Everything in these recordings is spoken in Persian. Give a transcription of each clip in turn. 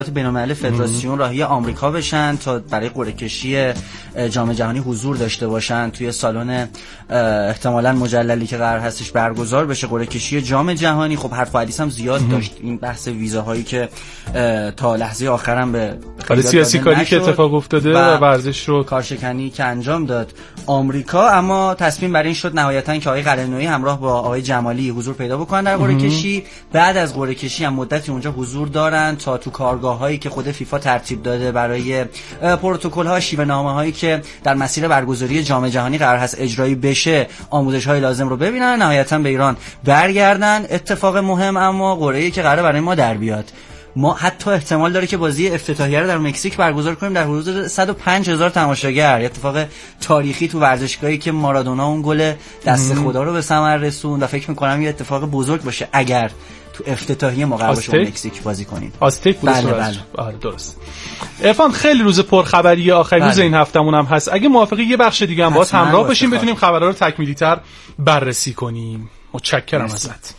بین‌الملل فدراسیون راهی آمریکا بشن تا برای قرعه کشی جام جهانی حضور داشته باشن توی سالن احتمالاً مجللی که قرار هستش برگزار بشه قرعه کشی جام جهانی. خب حرف و حدیث هم زیاد داشت این بحث ویزاهایی که تا لحظه آخرام به سیاسی کاری که اتفاق افتاده و ورزش رو کارشکنی که انجام داد آمریکا، اما تصمیم بر این شد نهایتاً که آقای قلعه‌نویی همراه با آقای جمالی حضور پیدا بکنن در قرعه کشی. بعد از قرعه کشی هم مدتی اونجا حضور دارن تا تو کارگاه‌هایی که خود فیفا ترتیب داده برای پروتکل‌ها، شیوه‌نامه‌هایی که در مسیر برگزاری جام جهانی قرار هست اجرایی بشه، آموزش‌های لازم رو ببینن، نهایتاً به ایران برگردن. اتفاق مهم اما قرعه‌ای که قراره برای ما در بیاد، ما حتی احتمال داره که بازی افتتاحیه رو در مکزیک برگزار کنیم در حدود 105,000 تماشاگر. اتفاق تاریخی تو ورزشگاهی که مارادونا اون گل دست خدا رو به ثمر رسوند و فکر می‌کنم یه اتفاق بزرگ باشه اگر تو افتتاحیه ما قرار باشه مکزیک بازی کنیم. آزتک بود. بله. درست. عرفان خیلی روز پرخبری آخرین روز این هفتمون هم هست. اگه موافقی یه بخش دیگه هم باز همراه باشیم بتونیم خبرها رو تکمیلی‌تر بررسی کنیم. متشکرم ازت.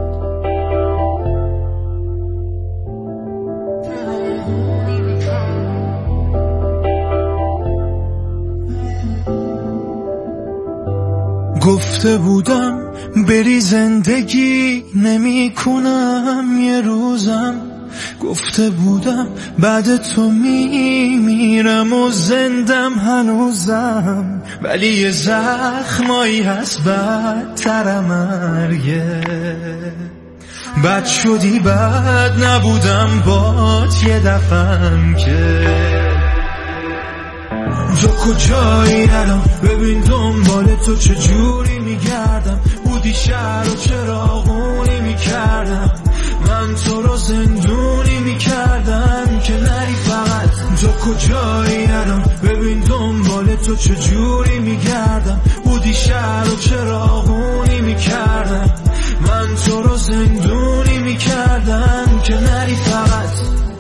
گفته بودم بری زندگی نمی کنم یه روزم، گفته بودم بعد تو میرم و زندم هنوزم، ولی یه زخمایی هست بدتر مرگه. بد شدی بد نبودم بات یه دفعم که تو کجایی الان، ببین دنبال تو چجوری میگردم، بودی شهر و چراغونی میکردم، من تو رو زندونی میکردم که نری فقط. تو کجایی الان، ببین دنبال تو چجوری میگردم، بودی شهر و چراغونی میکردم، من تو رو زندونی میکردم که نری فقط.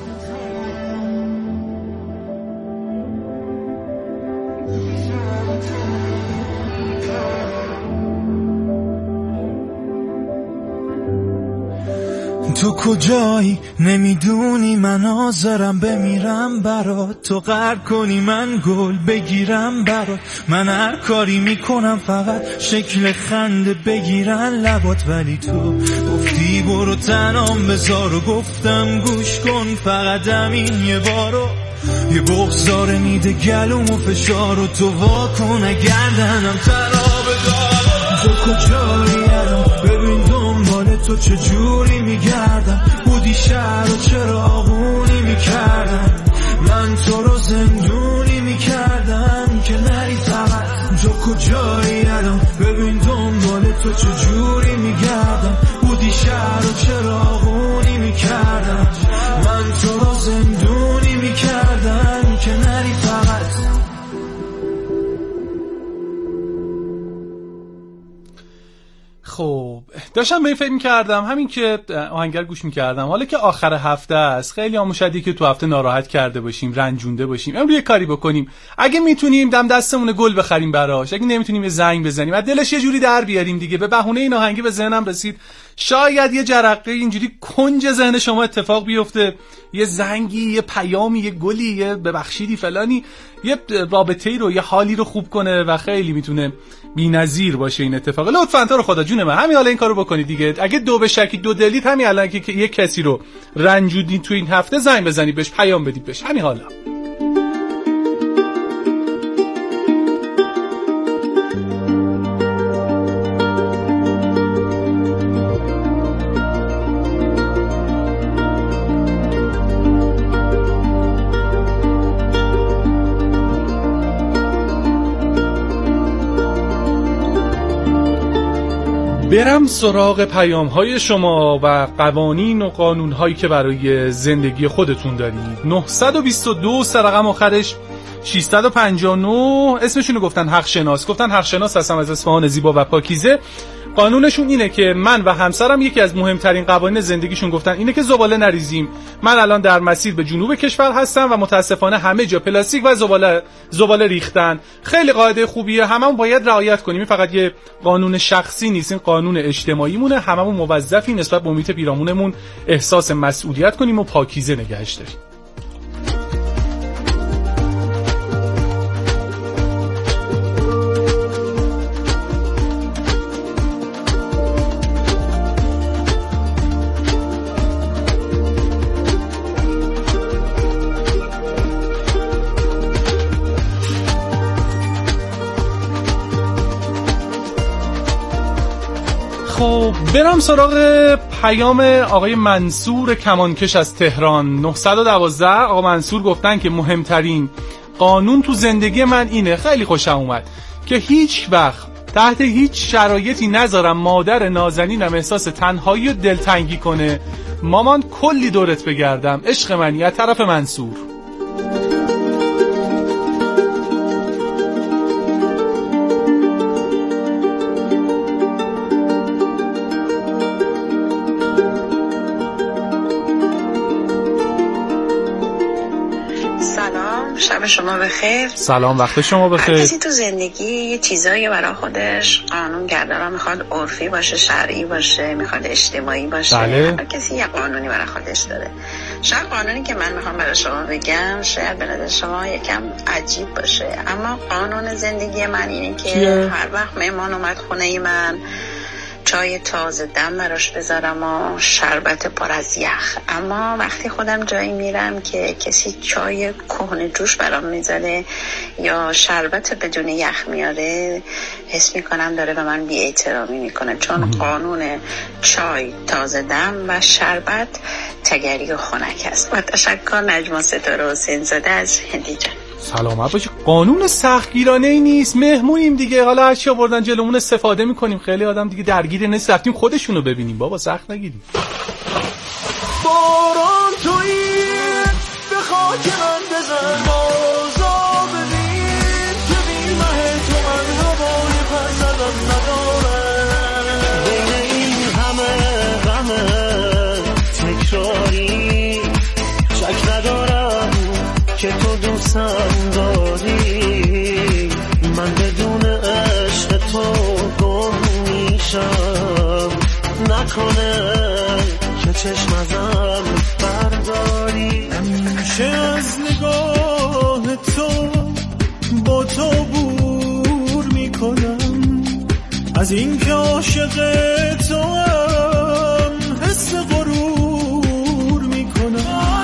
تو کجایی نمیدونی من حاضرم بمیرم برات، تو قهر کنی من گل بگیرم برات، من هر کاری میکنم فقط شکل خنده بگیرن لبات، ولی تو گفتی برو تنام بذار و گفتم گوش کن فقط همین یه بارو، یه بغضاره میده گلوم و فشار و تو واکن اگر دهنم تنها بدار. تو کجایی الان، ببین دنبال تو چجوری میگردم، بودی شهر و چراغونی میکردم، من تو رو زندونی میکردم که نری فقط. تو کجایی الان، ببین دنبال تو چجوری میگردم، بودی شهر و چراغونی میکردم، من تو رو زندونی میکردم که نری فقط. خب داشتم به این فکر می‌کردم همین که آهنگر گوش می‌کردم، حالا که آخر هفته است خیلی آموشدی که تو هفته ناراحت کرده باشیم، رنجونده باشیم، امروز یه کاری بکنیم، اگه میتونیم دم دستمون گل بخریم براش، اگه نمیتونیم یه زنگ بزنیم از دلش یه جوری در بیاریم دیگه. به بهونه این آهنگی به ذهنم رسید شاید یه جرقه اینجوری کنج ذهن شما اتفاق بیفته، یه زنگی، یه پیامی، یه گلی، یه ببخشیدی فلانی، یه رابطه‌ای رو، یه حالی رو خوب کنه و خیلی میتونه بی‌نظیر باشه این اتفاق. لطفاً تو رو خدا جون من همین حالا این کارو بکنید دیگه. اگه دو به شکی دو دلید همین الان که یه کسی رو رنجودین تو این هفته زنگ بزنید بهش، پیام بدید بهش همین حالا. برم سراغ پیام‌های شما و قوانین و قانون‌هایی که برای زندگی خودتون دارید. 922 رقم آخرش 659 اسمشونو گفتن حق شناس، گفتن حق شناس هستم از اصفهان زیبا و پاکیزه. قانونشون اینه که من و همسرم یکی از مهمترین قوانین زندگیشون گفتن اینه که زباله نریزیم. من الان در مسیر به جنوب کشور هستم و متاسفانه همه جا پلاستیک و زباله ریختن. خیلی قاعده خوبیه، هممون باید رعایت کنیم. این فقط یه قانون شخصی نیست، این قانون اجتماعی مونه. هممون موظفیم نسبت به محیط پیرامونمون احساس مسئولیت کنیم و پاکیزه نگهش داریم. برام سراغ پیام آقای منصور کمانکش از تهران 912. آقا منصور گفتن که مهمترین قانون تو زندگی من اینه، خیلی خوشم اومد، که هیچ وقت تحت هیچ شرایطی نذارم مادر نازنینم احساس تنهایی و دلتنگی کنه. مامان کلی دورت بگردم، عشق منی. از طرف منصور. شب شما بخیر. سلام، وقت شما بخیر. کسی تو زندگی یه چیزایی برای خودش قانون کرده، میخواد عرفی باشه، شرعی باشه، میخواد اجتماعی باشه. بله. هر کسی یه قانونی برای خودش داره. شاید قانونی که من میخوام برای شما بگم شاید به نظر شما یکم عجیب باشه، اما قانون زندگی من اینه که هر وقت مهمان اومد خونه من چای تازه دم براش بذارم و شربت پر از یخ. اما وقتی خودم جایی میرم که کسی چای کهنه جوش برام میذاره یا شربت بدون یخ میاره، حس میکنم داره به من بی احترامی میکنه، چون قانون چای تازه دم و شربت تگری و خنک است. و تشکر. نجما ستاره حسین زاده از هندیجان. سلامت باشی. قانون سختگیرانه ای نیست، مهمونیم دیگه، حالا هر چی آوردن جلومون استفاده میکنیم. خیلی آدم دیگه درگیر نیست، رفتیم خودشونو ببینیم. بابا سخت نگیریم. باران تویی به خاک من بزن، بازا ببین که بی مه تو من هوای پر زدن ندارم. بین این همه غمه تکراری شک ندارم که تو دوستم داری. من بدون عشق تو گم میشم، نکنه که چشم ازم برداری. همیشه از نگاه تو با تو بور میکنم، از این که عاشق تو هم حس غرور میکنم.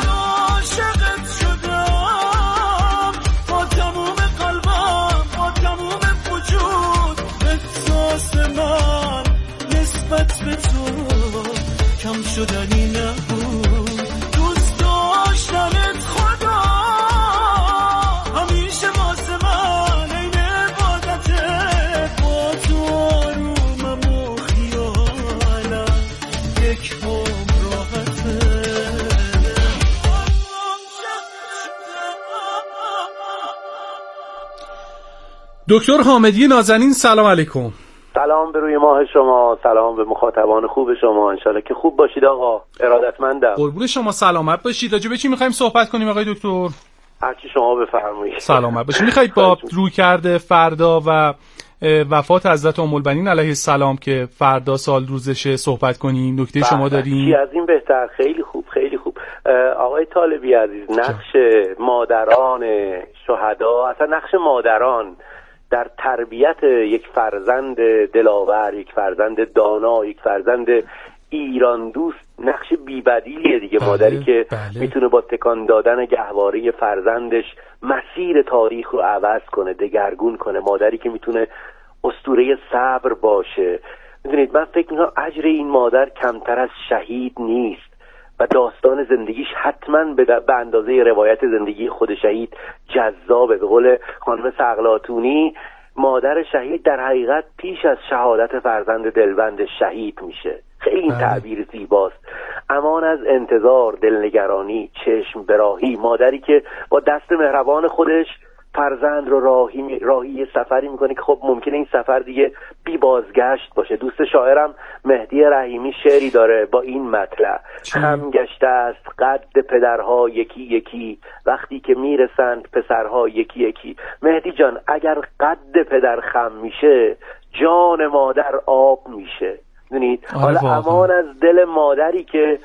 به تو کم شدنی نبود، دوست داشتنت خدا همیشه واسه من این عبادته. با تو آرومم و خیالم یک عمر راحته. دکتر حامدی نازنین، سلام علیکم. سلام به روی ماه شما، سلام به مخاطبان خوب شما. انشالله که خوب باشید آقا، ارادتمندم. قربون شما، سلامت باشید. راجع به چی می‌خوایم صحبت کنیم آقای دکتر؟ هرچی شما بفرمایید. سلامت باشید. می‌خواید با رویکرد فردا و وفات حضرت ام البنین علیه السلام که فردا سال روزشه صحبت کنیم؟ نکته شما دارین؟ چی از این بهتر. خیلی خوب خیلی خوب. آقای طالبی عزیز، نقش مادران شهدا، اصلا نقش مادران در تربیت یک فرزند دلاور، یک فرزند دانا، یک فرزند ایران دوست، نقش بی‌بدیلیه دیگه. بله، مادری که میتونه با تکان دادن گهواره فرزندش مسیر تاریخ رو عوض کنه، دگرگون کنه. مادری که میتونه اسطوره صبر باشه. میدونید من فکر میکنم اجر این مادر کمتر از شهید نیست و داستان زندگیش حتما به اندازه روایت زندگی خود شهید جذابه. به قول خانم سقلاتونی، مادر شهید در حقیقت پیش از شهادت فرزند دلبند شهید میشه. خیلی این تعبیر زیباست. امان از انتظار، دلنگرانی، چشم براهی. مادری که با دست مهربان خودش فرزند رو راهی سفری میکنه که خب ممکنه این سفر دیگه بی بازگشت باشه. دوست شاعرم مهدی رحیمی شعری داره با این مطلع: خم گشته است قد پدرها یکی یکی، وقتی که میرسند پسرها یکی یکی. مهدی جان، اگر قد پدر خم میشه جان مادر آب میشه. دونید؟ حالا امان از دل مادری که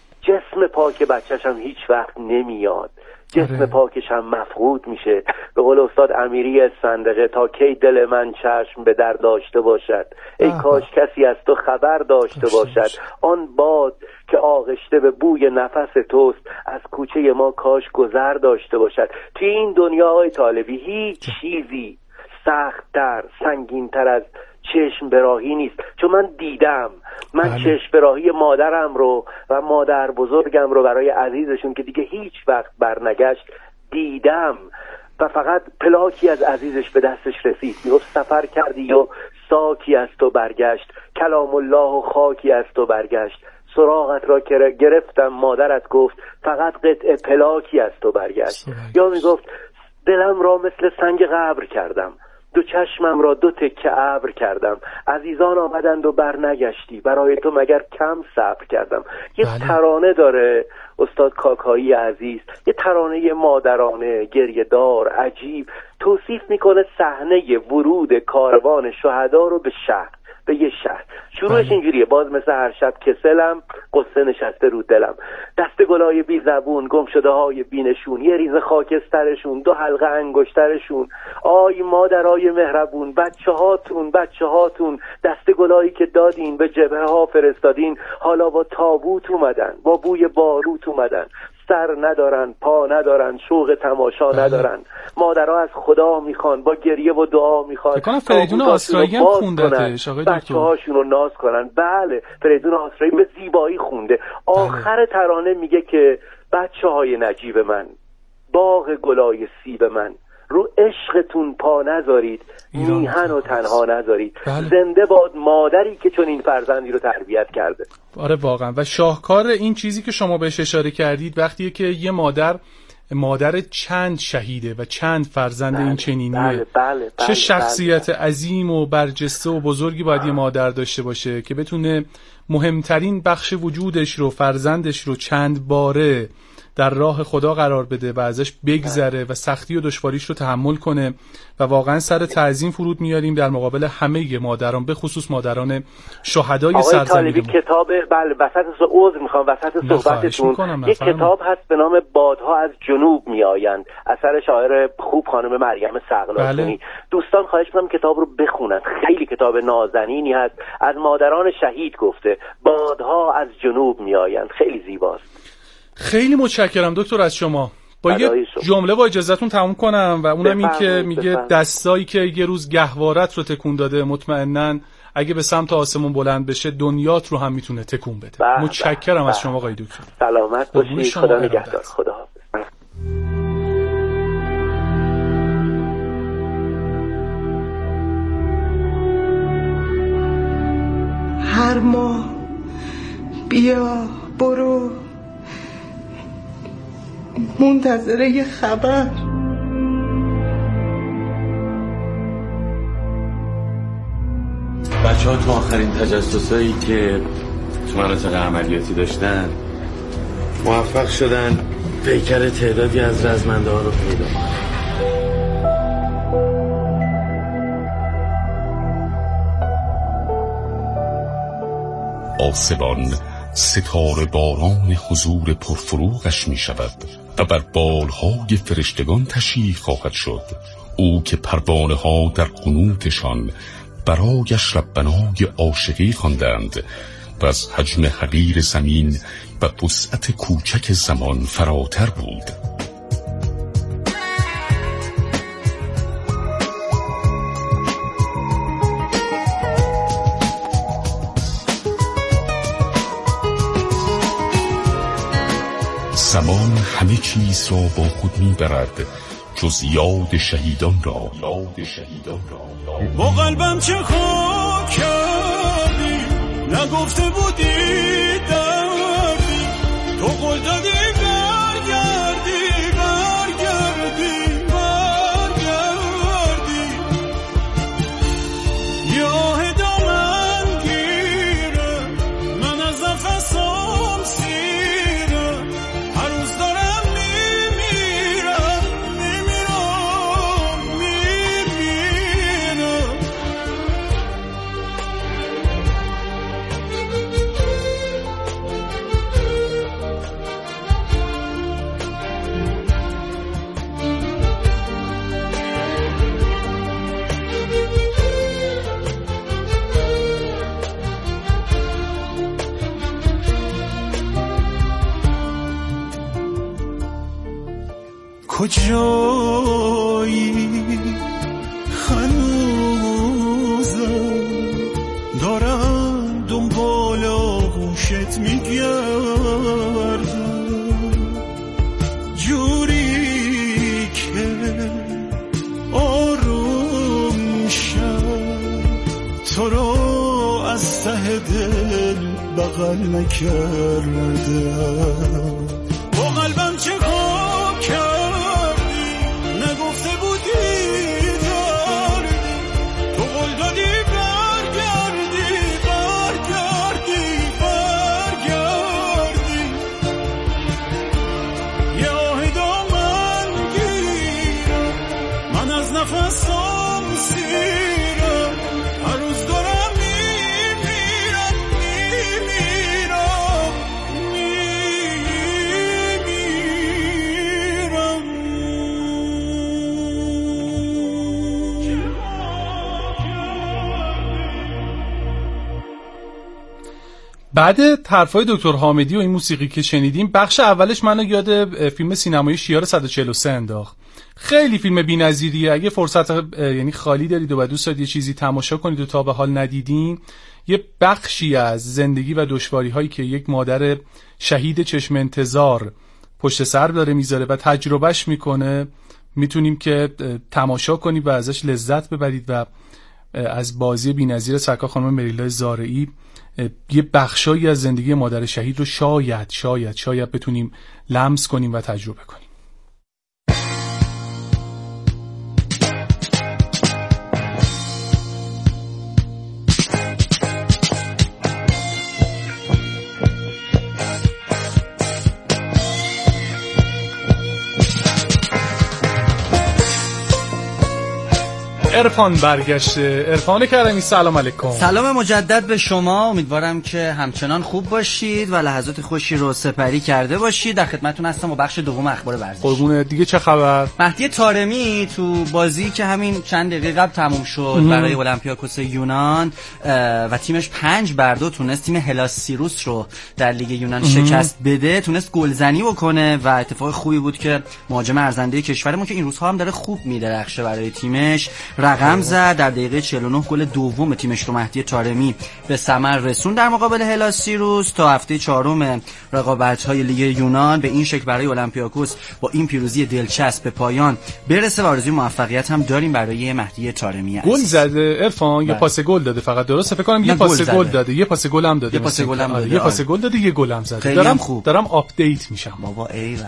جسم پاک بچه‌ش هم هیچ وقت نمیاد، جسم پاکش هم مفقود میشه. به قول استاد امیری اسفندقه: تا کی دل من چشم به در داشته باشد، ای کاش کسی از تو خبر داشته باشد. آن باد که آغشته به بوی نفس توست، از کوچه ما کاش گذر داشته باشد. توی این دنیای طالبی هیچ چیزی سخت‌تر، سنگین‌تر از چشم براهی نیست، چون من دیدم، من چشم براهی مادرم رو و مادر بزرگم رو برای عزیزشون که دیگه هیچ وقت برنگشت دیدم و فقط پلاکی از عزیزش به دستش رسید، میگفت سفر کردی و ساکی از تو برگشت، کلام الله و خاکی از تو برگشت، سراغت را گرفتم مادرت گفت فقط قطعه پلاکی از تو برگشت. یا میگفت دلم را مثل سنگ قبر کردم، دو چشمم را دو تکه ابر کردم، عزیزان آمدند و برنگشتی، برای تو مگر کم صبر کردم. یه ترانه داره استاد کاکایی عزیز، یه ترانه مادرانه گریه دار عجیب، توصیف میکنه صحنه ورود کاروان شهدا رو به شهر، به یه شهر. شروعش اینجوریه: باز مثل هر شب کسلم، قصه نشسته رو دلم، دست گلای بی زبون، گم شده های بینشون، یه ریز خاکسترشون، دو حلقه انگشترشون، آی مادرای مهربون، بچه هاتون، دست گلایی که دادین به جبهه ها فرستادین، حالا با تابوت اومدن، با بوی باروت اومدن، سر ندارن، پا ندارن، شوق تماشا ندارن، مادرها از خدا میخوان، با گریه و دعا میخوان بکنم فریدون آسرایی هم خوندتش آقای دکتر، بچه هاشون رو ناز کنن. بله فریدون آسرایی به زیبایی خونده. آخر ترانه میگه که بچه های نجیب من، باغ گلای سیب من، رو عشقتون پا نذارید، میهن و تنها نذارید. زنده باد مادری که چون این فرزندی رو تربیت کرده. آره واقعا. و شاهکار این چیزی که شما بهش اشاره کردید وقتیه که یه مادر چند شهیده و چند فرزند این چنینیه. چه شخصیت عظیم و برجسته و بزرگی باید یه مادر داشته باشه که بتونه مهمترین بخش وجودش رو، فرزندش رو، چند باره در راه خدا قرار بده و ازش بگذره و سختی و دشواریش رو تحمل کنه. و واقعا سر تعظیم فرود میاریم در مقابل همه مادران، به خصوص مادران شهدای سرزمین. کتاب وسط صحبتتون یک کتاب هست به نام بادها از جنوب میآیند، اثر شاعر خوب خانم مریم صقلاتونی. دوستان خواهش می‌کنم کتاب رو بخونن، خیلی کتاب نازنینی هست، از مادران شهید گفته، بادها از جنوب میآیند، خیلی زیباست. خیلی متشکرم دکتر از شما. با یه جمله با اجازهتون تموم کنم و اونم این که میگه دستایی که یه روز گهوارت رو تکون داده مطمئناً اگه به سمت آسمون بلند بشه دنیات رو هم میتونه تکون بده. متشکرم از شما آقای دکتر. سلامت باشید. خدا نگهدار. خدا حافظ. هر ماه بیا برو، منتظره یه خبر. بچه ها تو آخرین تجسسایی که تو مناطق عملیاتی داشتن موفق شدن پیکر تعدادی از رزمنده ها رو پیدا کنن. آسمان ستاره باران حضور پرفروغش می شود و بر بالهای فرشتگان تشریف خواهد شد. او که پروانه ها در قنوتشان برایش ربنای عاشقی خواندند و از حجم حقیر زمین و وسعت کوچک زمان فراتر بود. زمان همه چیز را با خود میبرد جز یاد شهیدان را. با قلبم چه خاک کردی، نگفته بودی دردی، تو قول دادی برگردی یاه دامن گیره من از نفسم سیره، هر روز دارم میمیرم کجایی هنوزم جوری که آروم میشم تو رو از ته دل بغل نکردم با قلبم چه کار کردی نگفته بودی داری تو قول دادی برگردی یه آه دامن گیرم من از نفسم سیرم هر روز دارم میمیرم بعد حرفای دکتر حامدی و این موسیقی که شنیدیم، بخش اولش منو یاد فیلم سینمایی شیار 143 انداخت. خیلی فیلم بی‌نظیریه. اگه فرصت یعنی خالی دارید و دوست دارید یه چیزی تماشا کنید و تا به حال ندیدین، یه بخشی از زندگی و دشواری‌هایی که یک مادر شهید چشم انتظار پشت سر داره میذاره و تجربهش میکنه، میتونیم که تماشا کنید و ازش لذت ببرید و از بازی بی‌نظیر سرکار خانم مریلا زارعی یه بخشایی از زندگی مادر شهید رو شاید بتونیم لمس کنیم و تجربه کنیم. عرفان برگشته. عرفان کرمی، سلام علیکم. سلام مجدد به شما. امیدوارم که همچنان خوب باشید و لحظات خوشی رو سپری کرده باشید. در خدمتتون هستم با بخش دوم اخبار ورزش. قربونه. دیگه چه خبر؟ مهدی طارمی تو بازی که همین چند دقیقه قبل تموم شد برای اولمپیاکوس یونان و تیمش 5-2 تونست تیم هلاسیروس رو در لیگ یونان شکست بده، تونست گلزنی بکنه و اتفاق خوبی بود که مهاجم ارزنده کشورمون که این روزها هم داره خوب میدرخشه برای تیمش رقم زد. در دقیقه 49 گل دوم تیمش رو مهدی طارمی به ثمر رسون در مقابل هلاسیروس تا هفته چهارم رقابت‌های لیگ یونان به این شکل برای اولمپیاکوس با این پیروزی دلچسب به پایان برسه و آرزوی موفقیت هم داریم برای مهدی طارمی. گل زده عرفان، یه پاس گل داده فقط، درسته؟ فکر کنم یه پاس گل داده، یه پاس گل هم داده، یه پاس گل هم داده، یه پاس گل داده، یه گل هم زده. دارم آپدیت میشم بابا. ایول.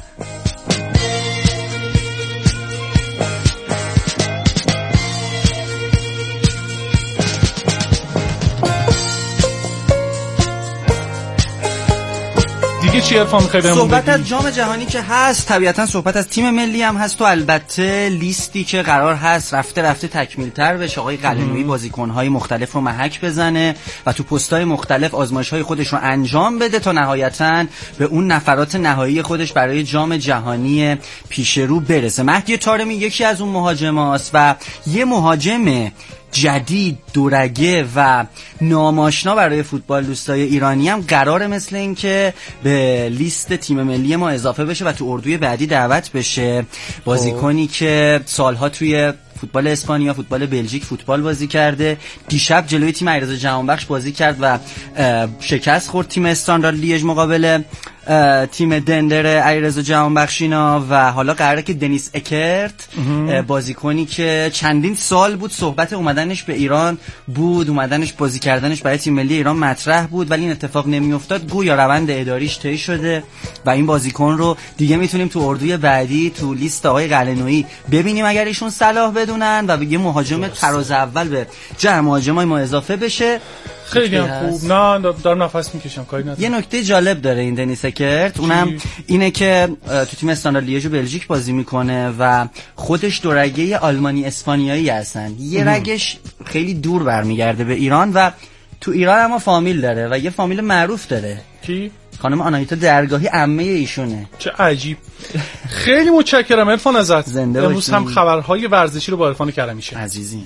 دیگه چی عرفان می‌خوای بهمون بگی؟ صحبت از جام جهانی که هست، طبیعتا صحبت از تیم ملی هم هست و البته لیستی که قرار هست رفته تکمیل‌تر بشه. آقای قلنویی بازیکن‌های مختلف رو محک بزنه و تو پست‌های مختلف آزمایش‌های خودش رو انجام بده تا نهایتاً به اون نفرات نهایی خودش برای جام جهانی پیش رو برسه. مهدی طارمی یکی از اون مهاجماست و یه مهاجم جدید، دورگه و ناماشنا برای فوتبال دوستای ایرانی هم قراره مثل این که به لیست تیم ملی ما اضافه بشه و تو اردوی بعدی دعوت بشه. بازیکنی که سالها توی فوتبال اسپانیا، فوتبال بلژیک فوتبال بازی کرده، دیشب جلوی تیم ایرز جهانبخش بازی کرد و شکست خورد تیم استاندارد لیژ مقابل تیم دندر ایرز جهانبخشینا و حالا قراره که دنیس اکرت بازیکنی که چندین سال بود صحبت اومدنش به ایران بود، اومدنش بازی کردنش برای تیم ملی ایران مطرح بود ولی این اتفاق نمیافتاد، گویا روند اداریش طی شده و این بازیکن رو دیگه میتونیم تو اردوی بعدی تو لیست آقای قلنویی ببینیم اگر ایشون صلاح بدونن و یه مهاجم تراز اول به جمع مهاجمای ما اضافه بشه. خیلی هم خوب. نه دارم نفس میکشم، کاری ندارم. یه نکته جالب داره این دنیس اکرت، اونم اینه که تو تیم استاندارد لیژ و بلژیک بازی میکنه و خودش دو رگه آلمانی اسپانیایی هستن. یه رگش خیلی دور برمیگرده به ایران و تو ایران اما فامیل داره و یه فامیل معروف داره. کی؟ خانم آناهیتا درگاهی عمه ایشونه. چه عجیب. خیلی متشکرم عرفان ازت. زنده باشی. امروز هم خبرهای ورزشی رو با عرفان کرمی شد. عزیزی.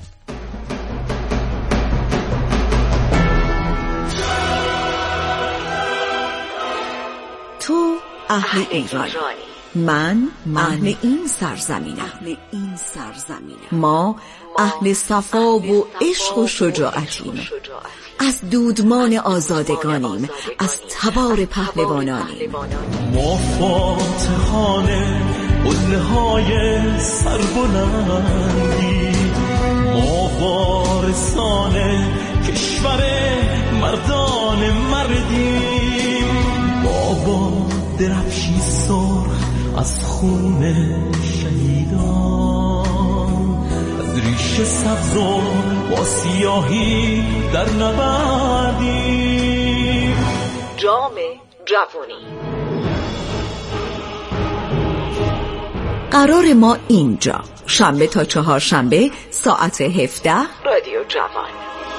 تو اهل ایرانی، من اهل این سرزمینم. ما اهل صفا و عشق و شجاعتیم. از دودمان آزادگانیم، از تبار پهلوانانیم. ما فاتحان های سربلندی، ما وارثان کشور مردان مردیم. بابا درفشی سرخ از خون شهیدان، از ریشه سبز و با سیاهی در نبردیم. جام جوانی. قرار ما اینجا شنبه تا چهارشنبه ساعت 17 رادیو جوان.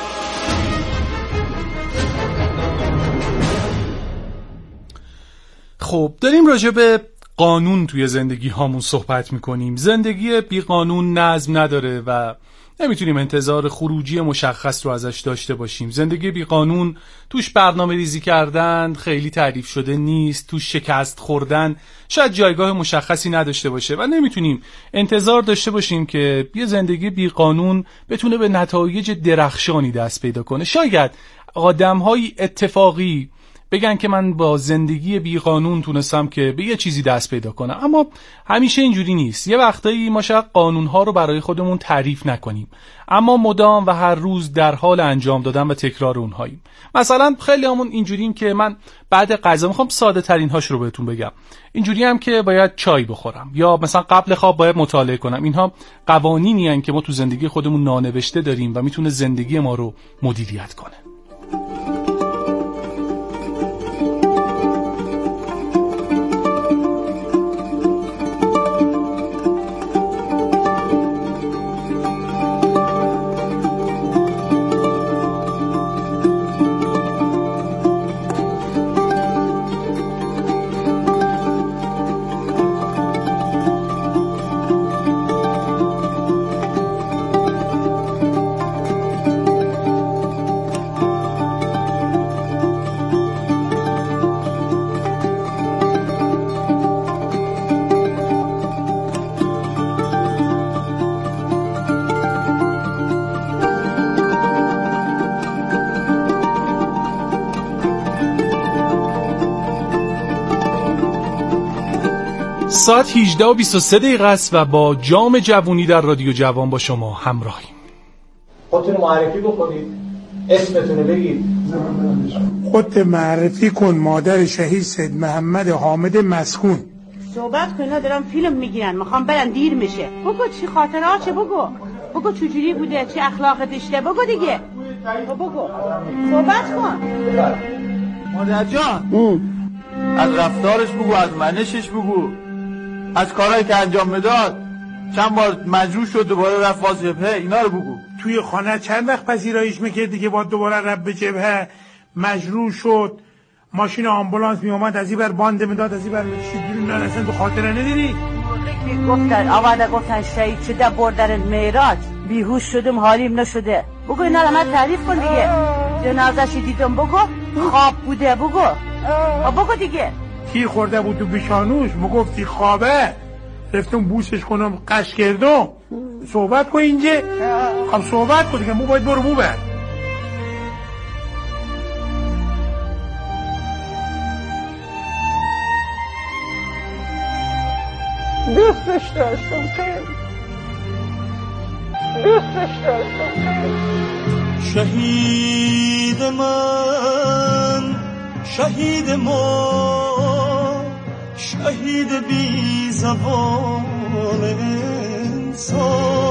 خب داریم راجع به قانون توی زندگی هامون صحبت میکنیم. زندگی بی قانون نظم نداره و نمیتونیم انتظار خروجی مشخص رو ازش داشته باشیم. زندگی بی قانون توش برنامه ریزی کردن خیلی تعریف شده نیست، توش شکست خوردن شاید جایگاه مشخصی نداشته باشه و نمیتونیم انتظار داشته باشیم که یه زندگی بی قانون بتونه به نتایج درخشانی دست پیدا کنه. شاید آدم‌های اتفاقی بگن که من با زندگی بی قانون تونستم که به یه چیزی دست پیدا کنم، اما همیشه اینجوری نیست. یه وقتایی ما شاید قانونها رو برای خودمون تعریف نکنیم، اما مدام و هر روز در حال انجام دادن و تکرار اونهاییم. مثلا خیلی همون اینجوریم که من بعد غذا میخوام ساده ترین هاش رو بهتون بگم، اینجوری هم که باید چای بخورم، یا مثلا قبل خواب باید مطالعه کنم. اینها قوانینی هستند که ما تو زندگی خودمون نانوشته داریم و میتونه زندگی ما رو مدیریت کنه. ساعت 18:23 است و با جام جوونی در رادیو جوان با شما همراهیم. خودتون معرفی بکنید، اسمتون بگید. خودت معرفی کن. مادر شهید سید محمد حامد مسکون. صحبت کن، دارم فیلم میگیرن، میخوام برن، دیر میشه. بگو چی خاطراته، بگو چجوری بوده، چه اخلاق داشته، بگو دیگه. بگو صحبت کن. مادر جان از رفتارش بگو، از منشش بگو، از کارهایی که انجام میداد، چند بار مجروح شد دوباره رفت باز جبهه، اینا رو بگو. توی خانه چند وقت پذیرایش میکردی که با دوباره رفت به جبهه، مجروح شد، ماشین آمبولانس میومد از این بر باند میداد، از این بر چجوری؟ نه اصلا تو خاطره نداری؟ گفتن آواده گفتن شهید شده بردن معراج، بیهوش شدم حالیم نشده. بگو اینا رو من تعریف کن دیگه. جنازه‌ش دیدم، بگو خواب بوده، بگو دیگه. کی خورده بود تو بیشانوش، مگفتی خوابه، رفتم بوسش کنم قش کردم. صحبت کن اینجا، خب صحبت کن دیگه. مو باید برو بر دوستش داشتم خیلی، دوستش داشتم خیلی. شهید من، شهید ما، شهید بی زبان انسان،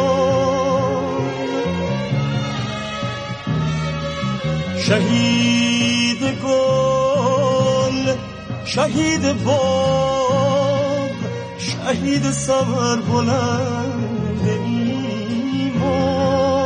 شهید گل، شهید باد، شهید سر بلند ایمان.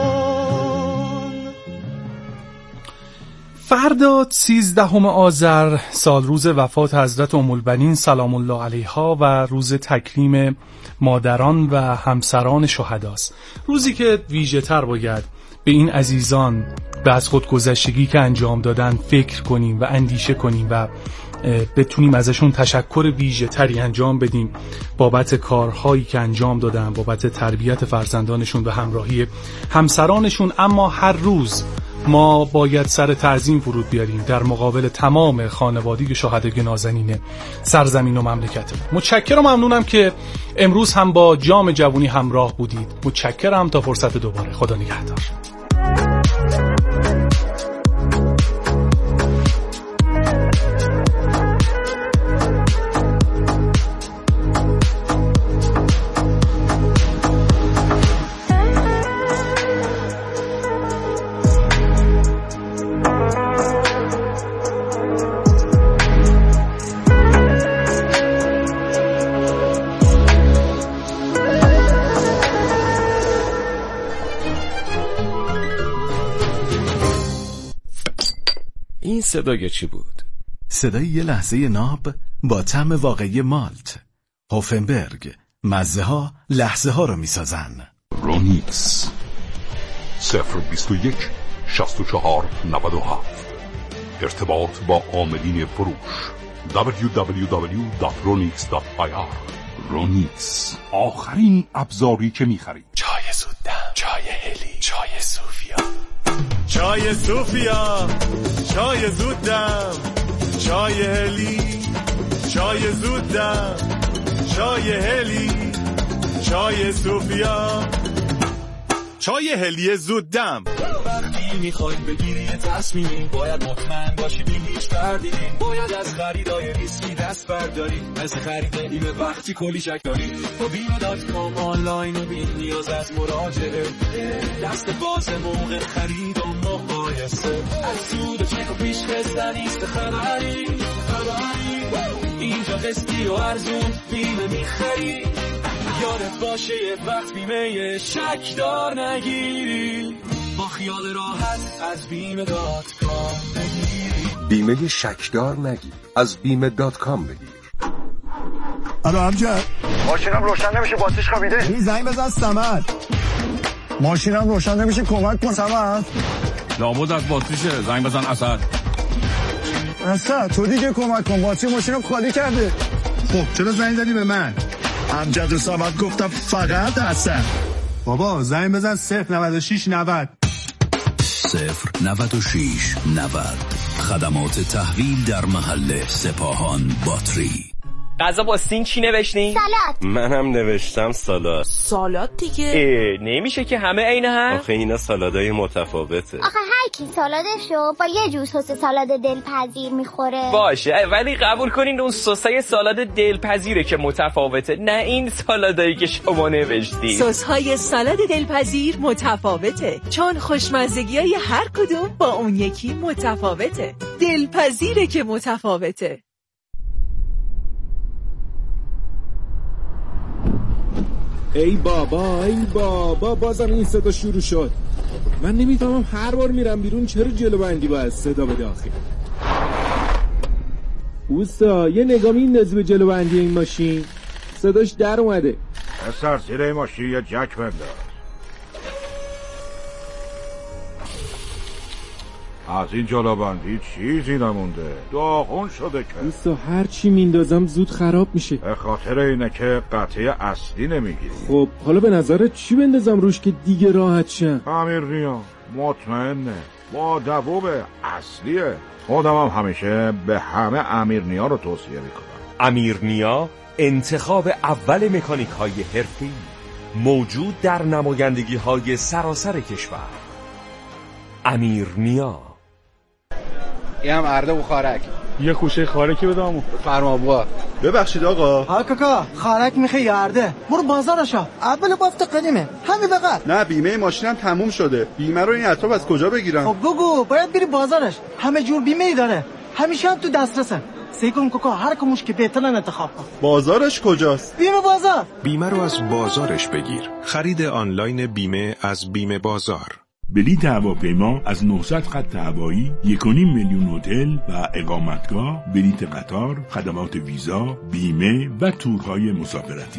فردا 13 آذر سال روز وفات حضرت ام البنین سلام الله علیها و روز تکریم مادران و همسران شهداست. روزی که ویژه تر باید به این عزیزان به از خودگذشتگی که انجام دادن فکر کنیم و اندیشه کنیم و بتونیم ازشون تشکر ویژه تری انجام بدیم بابت کارهایی که انجام دادن، بابت تربیت فرزندانشون و همراهی همسرانشون. اما هر روز ما باید سر تعظیم فرود بیاریم در مقابل تمام خانوادگی شهدای نازنین سرزمین و مملکتمون. متشکرم و ممنونم که امروز هم با جام جوونی همراه بودید. متشکرم. تا فرصت دوباره. خدا نگهدار. این صدای چی بود؟ صدای یه لحظه ناب با طعم واقعی مالت. هوفنبرگ، مزه ها لحظه ها رو میسازن. رونیکس 021 64 97. ارتباط با عاملین فروش www.ronix.ir. رونیکس، آخرین ابزاری که میخرید. چای زودم، چای هلی، چای صوفیا. چای صوفیا، چای زودم، چای هلی، چای زودم، چای هلی، چای صوفیا، چای هلی زودم. وقتی میخوای بگیری تصمیمی باید مطمئن باشی بی هیچ تردیدی، باید از خریدای ریسکی دست برداری، مثل خرید بیمه وقتی کلی شک داری. با بیمه.com آنلاین و بی نیاز از مراجعه، دست باز موقع خرید و مقایسه، از سود و چک و پیش قصه نیست خبری. اینجا قسطی و ارزون بیمه میخری، یادت باشه یه وقت بیمه شکدار نگیری. با خیال راحت از بیمه.com بگیری. بیمه شکدار نگیر، از بیمه.com بگیر. الو امجد، ماشینم روشن نمیشه، باتریش خوابیده. این زنگ بزن صمد. ماشینم روشن نمیشه، کمک کن صمد. لابد از باتریشه، زنگ بزن اسد. اسد تو دیگه کمک کن، باتری ماشینم خالی کرده. خب چرا زنگ زدی به من؟ امجد و صمد گفتم فقط اسد. بابا زنگ بزن 096 90 096 90. خدمات تحویل در محل سپاهان باتری. غذا با سین چی نوشتین؟ سالاد. منم نوشتم سالاد. سالاد دیگه. نمیشه که همه عین هم؟ آخه اینا سالادای متفاوته. آخه هر کی سالادشو با یه جور سس سالاد دلپذیر میخوره. باشه ولی قبول کنین اون سسای سالاد دلپذیره که متفاوته، نه این سالادایی که شما نوشتین. سس‌های سالاد دلپذیر متفاوته چون خوشمزگی‌های هر کدوم با اون یکی متفاوته. دلپذیره که متفاوته. ای بابا بازم این صدا شروع شد. من نمیفهمم هر بار میرم بیرون چرا جلو بندی باید صدا بده آخه. اوستا یه نگاه میندازی به جلو بندی این ماشین، صداش در اومده. اصلا زیر این ماشین یه جک بنداز. از این جلو بندی چیزی نمونده، داغون شده که. اوستا هر چی میندازم زود خراب میشه. به خاطر اینه که قطعه اصلی نمیگیری. خب حالا به نظرت چی بندازم روش که دیگه راحت شم؟ امیرنیا مطمئنه، با دووب اصلیه. خودم هم همیشه به همه امیرنیا رو توصیه میکنم. امیرنیا انتخاب اول مکانیک های حرفه‌ای، موجود در نمایندگی های سراسر کشور. امیرنیا. این هم ارده بخارک. یه خوشه خارکی بدامو. فرما بوا. ببخشید آقا. ها کاکا خارک میخوای یا ارده؟ برو بازارشا. اول بافت قدیمه. همین بقى. نه بیمه ماشینم تموم شده. بیمه رو این اطراف از کجا بگیرم؟ خب بگو باید بری بازارش. همه جور بیمه ای داره. همیشه هم تو دسترسه. سیکن کوکا هر کموش که بهترن انتخاب کن. بازارش کجاست؟ بیمه بازار. بیمه رو از بازارش بگیر. خرید آنلاین بیمه از بیمه بازار. بلیط هواپیما از 900 خط هوایی، 1.5 میلیون هتل و اقامتگاه، بلیط قطار، خدمات ویزا، بیمه و تورهای مسافرتی.